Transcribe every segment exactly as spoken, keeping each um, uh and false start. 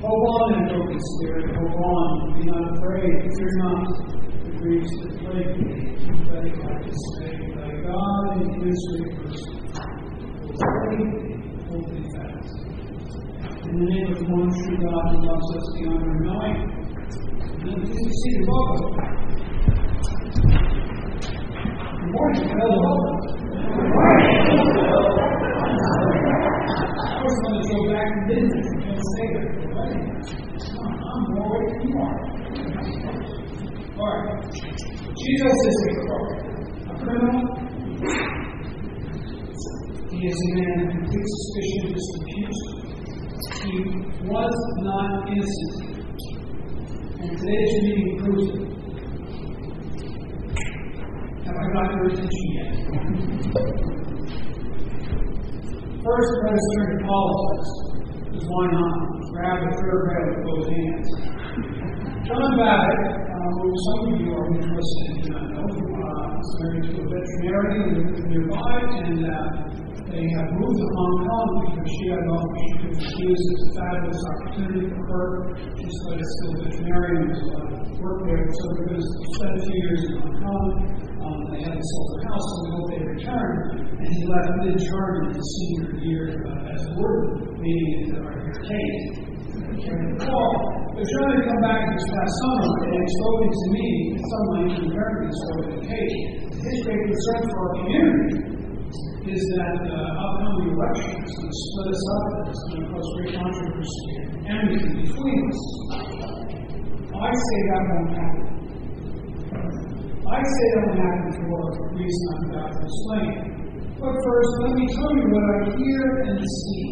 Hold on, then, broken spirit, hold on. Be not afraid, fear not. The griefs that plague thee, keep thy heart dismayed. Thy God in his great mercy will save thee, hold thee fast. In the name of the one true God who loves us beyond our knowing. And then please be seated. Welcome. Good morning, Brother. Welcome. Good morning. I was going to go back and business and just say that. I'm more awake than you are. Alright. Jesus is a crook, a criminal. He is a man of complete suspicion and disrepute. He was not innocent. And today's reading proves it. Have I got your attention yet? First, let us turn to politics. Because why not? Grab the third rail with both hands. John Babbitt, uh, who some of you are interested in, do not know, uh, is married to a veterinarian who lives nearby, and uh, they have moved to Hong Kong because she had all she could refuse. It's a fabulous opportunity for her. She's got a skilled veterinarian who's uh, worked there, so they're going to spend a few years in Hong Kong. Um, they haven't sold their house, so we hope they return. And he left mid-term in his senior year uh, as a word meeting into our case. They're trying to come back this past summer, and it's spoken to me, some of my Asian Americans spoken to Kate. His great concern for our community is that the uh, upcoming election is going to split us up, it's going to cause great controversy and enmity between us. I say that won't happen. I say that won't happen for a reason I'm about to explain. But first, let me tell you what I hear and see.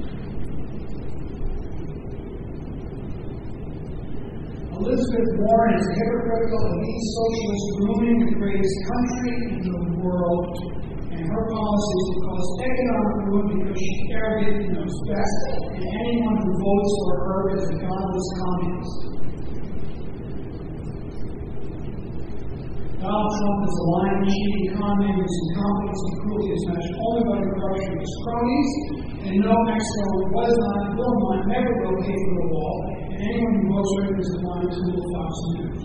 Elizabeth Warren is hypocritical, elite socialist, ruining the greatest country in the world, and her policies will cause economic ruin because she arrogantly knows best, and anyone who votes for her is a godless communist. Donald Trump is a lying, cheating con man whose incompetence and cruelty is matched only by the corruption of his cronies, and no Mexico was not, will not, never will pay for the wall. And anyone who votes for him is a blind tool of Fox News.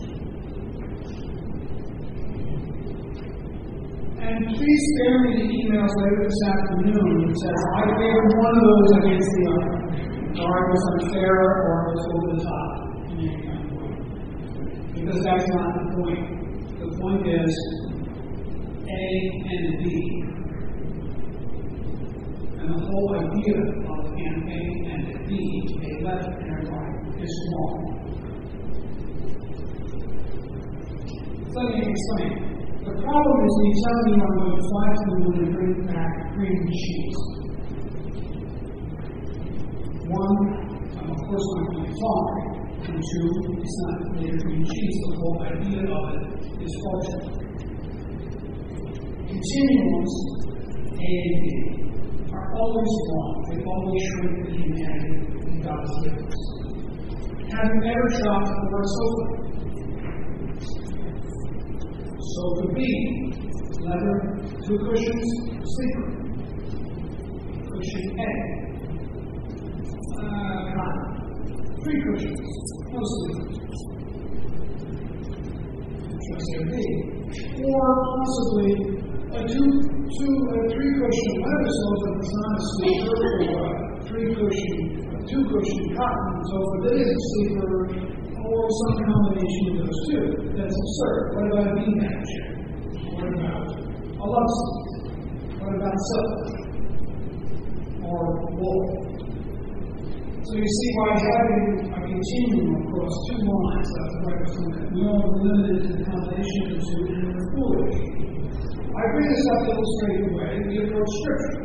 And please spare me the emails later this afternoon that says, I favored one of those against the other, or it was unfair, or it was over the top, in any kind of way. Because that's not the point. The point is A and B. And the whole idea of an A and a B, a left and a right, is wrong. Let me explain. The problem is when you tell me I'm going to fly to the moon and bring back cream cheese. One, I'm of course not going to fly. And two, it's not really cream cheese. The whole idea of it is false. Continuums, A and B, are always wrong. They always shrink the humanity in God's gifts. Have you ever dropped the word sofa? Sofa B, leather, two cushions, sleeper. Cushion A, uh, cotton, three cushions, no sleepers. B. Or possibly a two, two, a three cushion leather sofa that's not a sleeper, or a three cushion, a two cushion cotton sofa that is a sleeper, or some combination of those two. That's absurd. What about a beanbag chair? What about a love seat? What about silk? Or wool? So you see, by having a continuum across two lines, left and right, we are limited to the combination of the two, and we're foolish. I bring this up to illustrate the way we approach Scripture.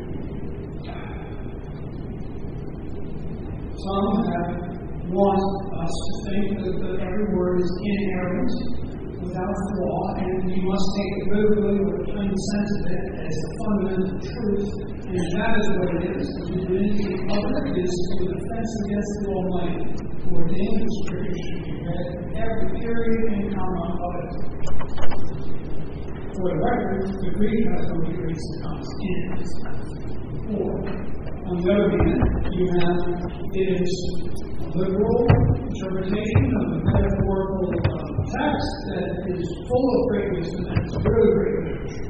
Some have want us to think that, that every word is inerrant, without flaw, and you must take the literally or plain sense of it as the fundamental truth, and that is what it is. To indicate other is a defense against the Almighty, who ordained the Scripture should be read every period and comma of it. For the record, the Greek has no degrees and commas in it. Or, on the other hand, you have it is liberal interpretation of the metaphorical uh, text that is full of great wisdom and it's really great literature.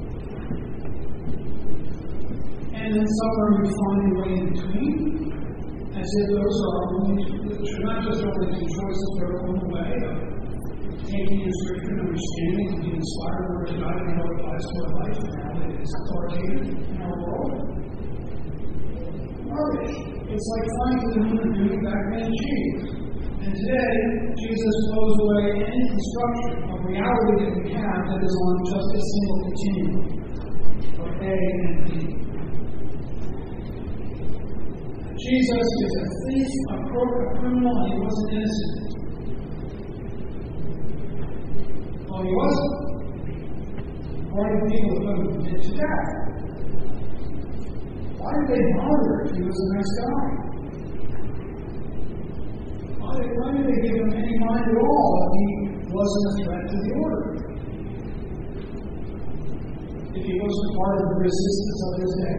And then somewhere we find a way in between, as if those are only, should not just only two choices, but are on the way of taking your scripture and understanding and being inspired by God and how it applies to our life and how it is authoritative in our world. Rubbish. It's like flying to the moon and doing back then cheese. And today, Jesus blows away any construction of reality that we have that is on just a single continuum of A and B. Jesus is a thief, a crook, a criminal, and he wasn't innocent. Well, he wasn't. According to people who put him to death. Why did they bother if he was a nice guy? Why did, why did they give him any mind at all if he wasn't a threat to the order? If he wasn't part of the resistance of his day?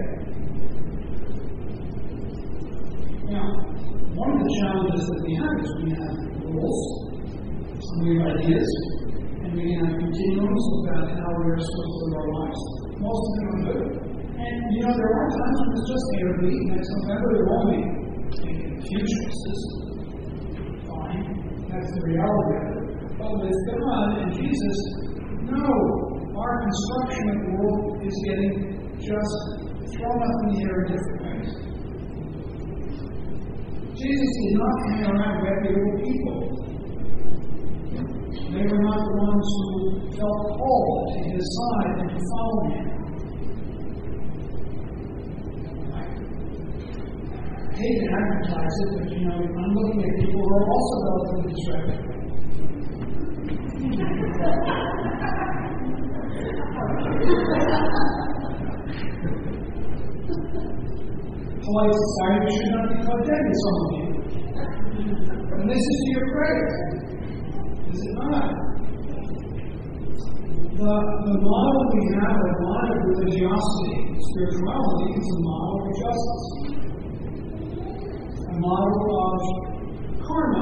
Now, one of the challenges that we have is we have rules, and we have ideas, and we have continuums about how we are supposed to live our lives. Most of them are good. And, you know, there are times when it's just A or B. Next November, there will be a few choices. Fine. That's the reality of it. But with God and Jesus, no. Our construction of the world is getting just thrown up in the air in different ways. Jesus did not hang around reputable people. They were not the ones who felt called to his side and to follow him. I hate to advertise it, but you know, I'm looking at people who are also relatively disreputable. Polite society should not be caught dead with some of you. And this is to your credit. Is it not? The, the model we have, a model of religiosity, spirituality, is a model of justice. A model of karma.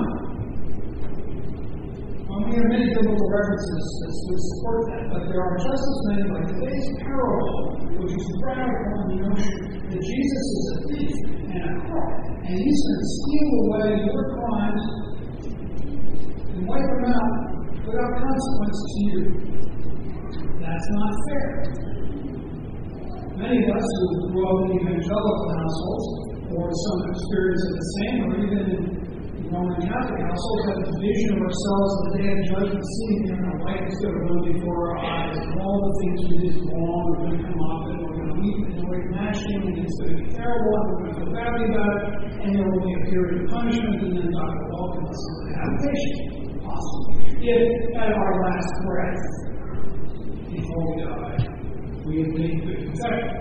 Um, we have many biblical references that would support that, but there are just as many, like today's parable, which is radical in the notion that Jesus is a thief and a crook, and he's going to steal away your crimes and wipe them out without consequence to you. That's not fair. Many of us who grew up in evangelical households, or some experience of the same, or even in Roman Catholic households, have a vision of ourselves on the day of judgment, seeing here, our life is going to run before our eyes, and all the things we did wrong are going to come up, and we're going to weep, and we're going to gnash them, and it's going to be terrible, and we're going to feel badly about it, and there will be a period of punishment, and then God will welcome us into habitation, possibly. If at our last breath, before we die, we have made good confession.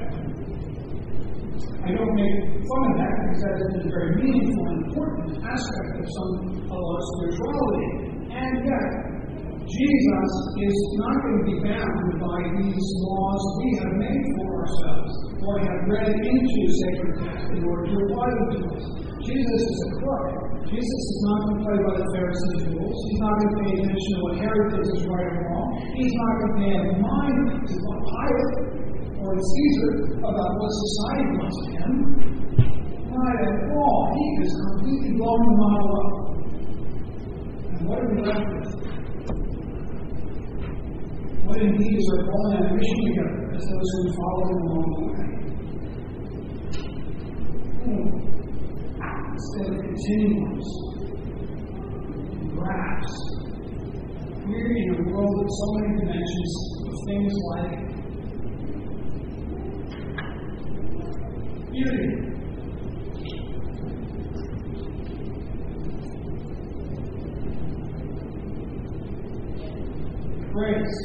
I don't make fun of that because that is a very meaningful and important aspect of some of our spirituality. And yet, Jesus is not going to be bound by these laws we have made for ourselves or have read into sacred text in order to apply them to us. Jesus is a crook. Jesus is not going to play by the Pharisees' rules. He's not going to pay attention to what Herod thinks is right or wrong. He's not going to pay a mind to what Pilate or Caesar about what society wants of him. Not at all. He is completely blowing the model up. And what are we left with? What indeed is our calling and mission together as those who follow him along the way? Hmm. Instead of continuums, graphs, we're in a world of so many dimensions of things like beauty, grace.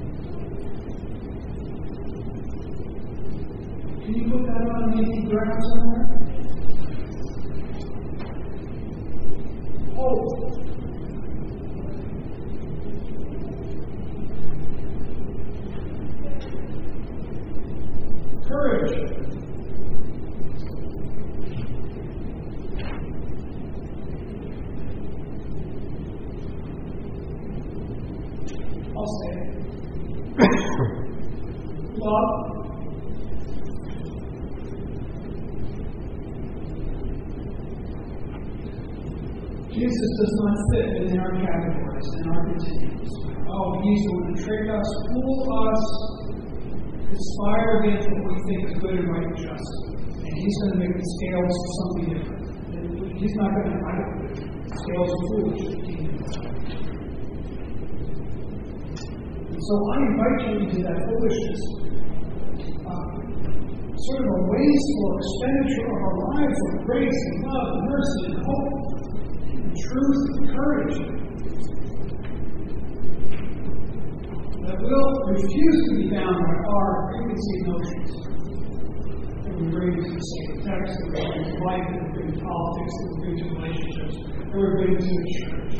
Can you put that on an empty graph somewhere? Hope. Courage. I'll say it. Love. Jesus does not fit within our categories and our continuums. Oh, he's going to trick us, fool us, conspire against what we think is good and right and just. And he's going to make the scales something different. He's not going to hide it. The scales are foolish to the kingdom of God. And so I invite you into that foolishness. Uh, sort of a wasteful expenditure of our lives of grace and love and mercy and hope. Truth and courage that will refuse to be bound by our preconceived notions that we bring to the sacred text, that we bring to life, that we bring to politics, that we bring to relationships, that we bring to the church.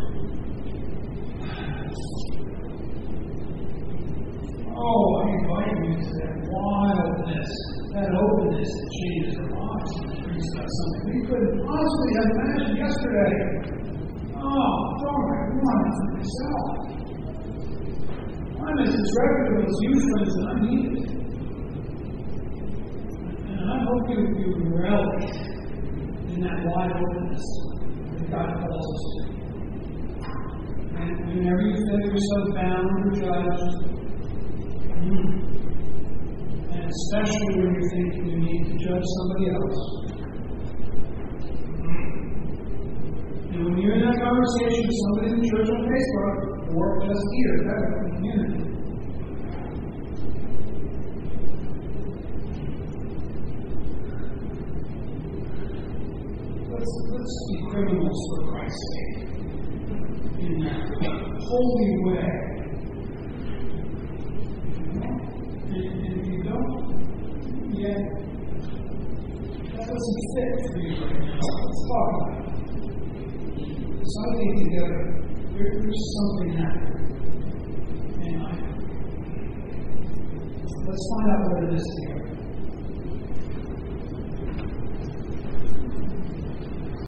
Oh, I invite you to that wildness, that openness that changes our lives and brings us something we couldn't possibly have imagined yesterday. Oh, don't I want it for myself? I'm as disreputable as you friends that I need it. And I hope you, you relish in that wide openness that God calls us to. And whenever you feel yourself bound or judged, and especially when you're thinking you need to judge somebody else, and when you're in that conversation with somebody in the church on Facebook, or just here, that in the community, let's, let's be criminals for Christ's sake in that holy way. And, and if you don't, yet, that doesn't fit for you right now. Let's talk about it. So I think together, there, there's something happening. And I, let's find out what it is together.